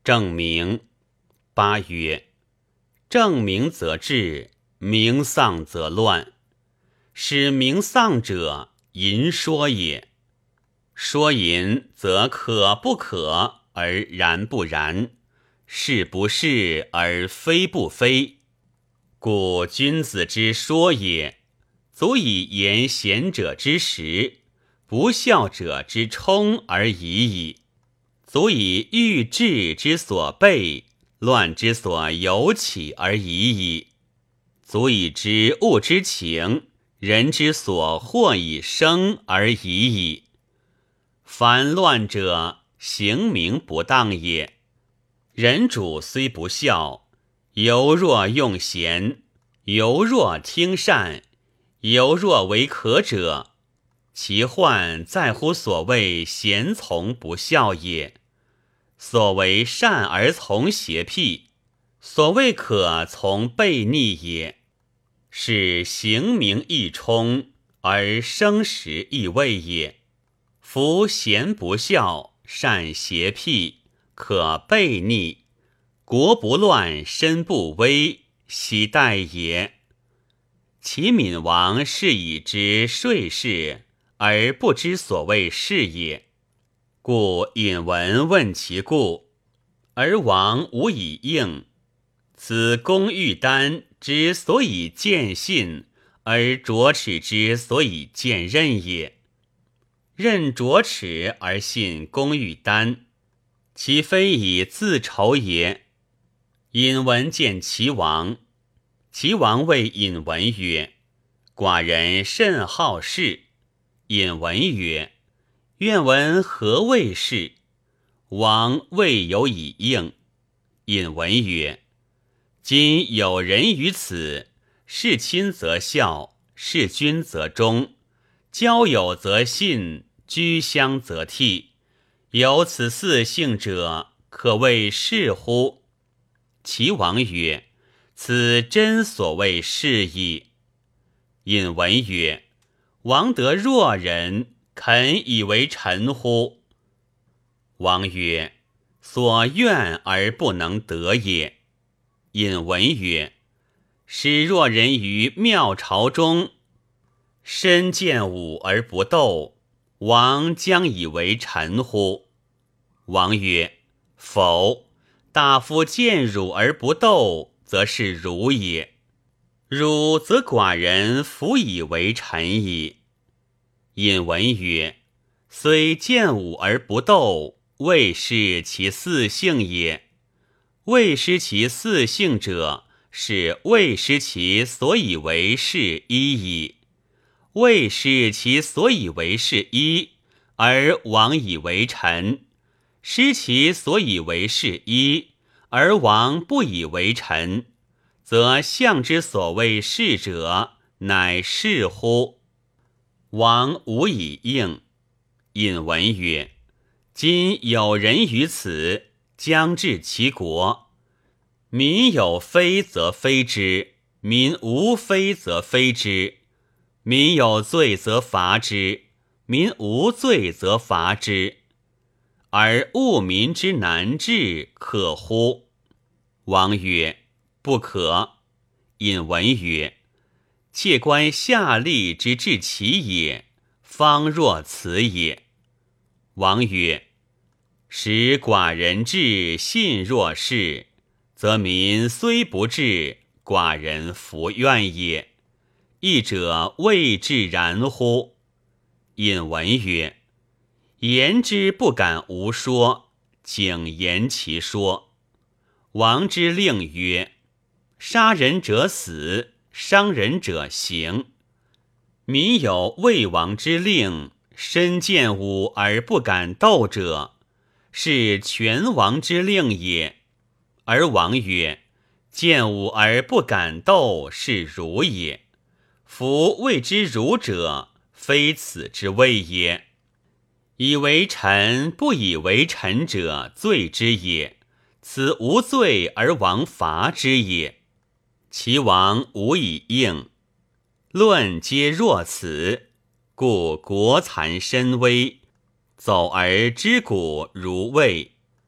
正名。八曰：正名则治，名丧则乱。使名丧者，淫说也。说淫则可不可而然不然，是不是而非不非。故君子之说也，足以言贤者之实，不孝者之冲而已矣。足以欲治之所备，乱之所由起而已矣。足以知物之情，人之所惑以生而已矣。凡乱者，行名不当也。人主虽不孝，犹若用贤，犹若听善，犹若为可者，其患在乎所谓贤从不孝也。所谓善而从邪僻，所谓可从悖逆也。是行名易冲，而生时易位也。夫贤不孝，善邪僻，可悖逆，国不乱，身不危，奚待也？其闵王是以知税事，而不知所谓是也。故引文问其故，而王无以应。此公欲丹之所以见信，而着齿之所以见任也。任着齿而信公欲丹，其非以自仇也。引文见齐王，齐王谓引文曰：寡人甚好事。引文曰：愿闻何谓是？王未有以应。引文曰：今有人于此，事亲则孝，事君则忠，交友则信，居乡则悌。有此四性者，可谓是乎？齐王曰：此真所谓是矣。引文曰：王得弱人，肯以为臣乎？王曰：所愿而不能得也。引文曰：使弱人于庙朝中，身见武而不斗，王将以为臣乎？王曰：否，大夫见辱而不斗，则是辱也。辱则寡人弗以为臣矣。引文曰：虽见武而不斗，未失其四性也。未失其四性者，是未失其所以为是一矣。未失其所以为是一，而王以为臣；失其所以为是一，而王不以为臣，则相之所谓是者，乃是乎？王无以应。引文曰：今有人于此，将治其国。民有非则非之，民无非则非之。民有罪则罚之，民无罪则罚之。而务民之难治，可乎？王曰：不可。引文曰：窃观下吏之治其也，方若此也。王曰：使寡人治，信若是，则民虽不治，寡人弗愿也。义者未至然乎？引文曰：言之不敢无说，请言其说。王之令曰：杀人者死，伤人者刑。民有魏王之令，身见武而不敢斗者，是全王之令也。而王曰：见武而不敢斗，是辱也。夫谓之辱者，非此之谓也。以为臣不以为臣者，罪之也。此无罪而王罚之也。齐王无以应。论皆若此，故国残身危，走而知古如魏。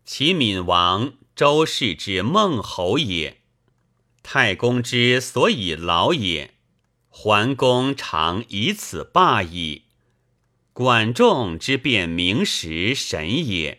其闵王周氏之孟侯也。太公之所以劳也，桓公常以此罢矣。管仲之辩明时神也。